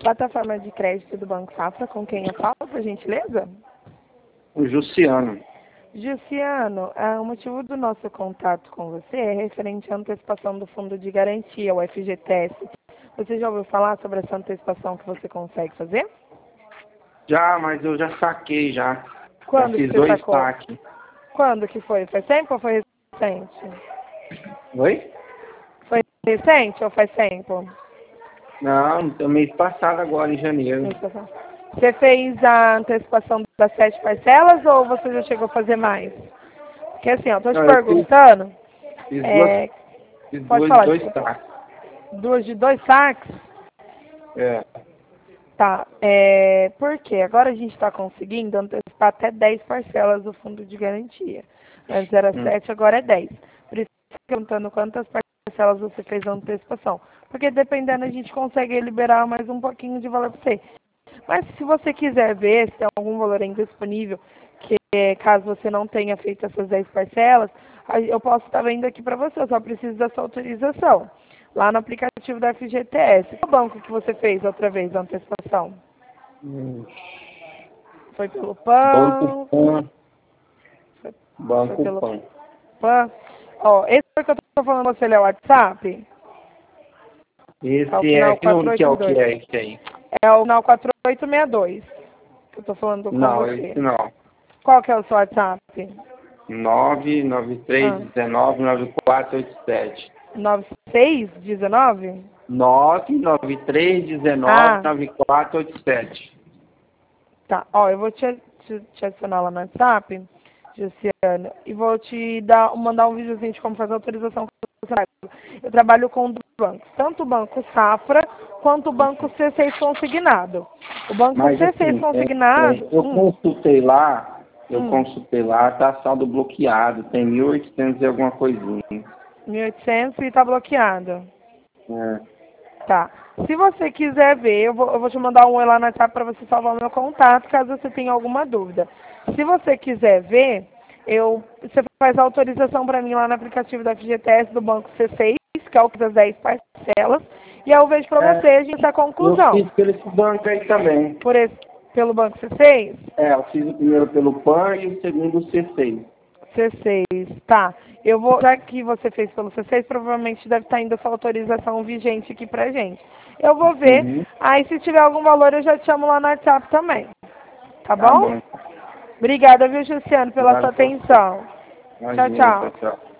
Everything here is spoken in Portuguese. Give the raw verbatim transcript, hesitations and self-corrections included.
Plataforma de crédito do Banco Safra, com quem eu falo, por gentileza? O Jussiano. Jussiano, ah, o motivo do nosso contato com você é referente à antecipação do Fundo de Garantia, o F G T S. Você já ouviu falar sobre essa antecipação que você consegue fazer? Já, mas eu já saquei já. Quando já que fiz você dois sacou? saques. Quando que foi? Faz tempo ou foi recente? Oi? Foi recente ou faz tempo? Não, no mês passado agora, em janeiro. Você fez a antecipação das sete parcelas ou você já chegou a fazer mais? Porque assim, eu tô te Não, eu fiz, perguntando, fiz é, duas, fiz pode duas, falar, dois desculpa. saques. Duas de dois saques? É. Tá, é, por quê? Agora a gente está conseguindo antecipar até dez parcelas do fundo de garantia. Antes era Hum. sete, agora é dez. Por isso, eu estou perguntando quantas parcelas você fez a antecipação. Porque dependendo, a gente consegue liberar mais um pouquinho de valor para você. Mas se você quiser ver se tem algum valor ainda disponível, que caso você não tenha feito essas dez parcelas, eu posso estar vendo aqui para você, eu só preciso da sua autorização. Lá no aplicativo da F G T S. Qual banco que você fez outra vez a antecipação? Hum. Foi pelo Banco PAN? Pan. Foi, foi Banco pelo Pan. PAN? Ó, esse que eu tô falando com você, ele é o WhatsApp? É o Esse é, final que número que é o que quatro oito dois. é esse aí? É o final quatro oito seis dois. Que eu tô falando com Não, você. esse não. Qual que é o seu WhatsApp? nove nove três um nove nove quatro oito sete. nove seis um nove? nove nove três um nove Ah, nove quatro oito sete. tá. Ó, eu vou te, te, te adicionar lá no WhatsApp, Luciana, e vou te dar, mandar um videozinho de como fazer a autorização. Eu trabalho com dois bancos, tanto o Banco Safra quanto o Banco C seis Consignado. O Banco Mas C seis assim, é, Consignado... é, eu Hum, consultei lá, eu hum, consultei lá, tá saldo bloqueado, tem mil e oitocentos e alguma coisinha. mil e oitocentos e está bloqueado. É. Tá. Se você quiser ver, eu vou, eu vou te mandar um oi lá no WhatsApp para você salvar o meu contato, caso você tenha alguma dúvida. Se você quiser ver, eu, você faz a autorização para mim lá no aplicativo da F G T S do Banco C seis, que é o que das dez parcelas, e aí eu vejo para É, você a gente essa eu conclusão. fiz pelo esse banco aí também. Por esse, pelo Banco C seis? É, eu fiz o primeiro pelo PAN e o segundo o C seis. C seis, tá. Eu vou, já que você fez pelo C seis, provavelmente deve estar indo essa autorização vigente aqui pra gente. Eu vou ver, Uhum. aí se tiver algum valor eu já te chamo lá no WhatsApp também. Tá Tá bom? bom. Obrigada, viu, Luciano, pela sua Obrigado por você. atenção. Tchau, Imagina, tchau, tchau. tchau.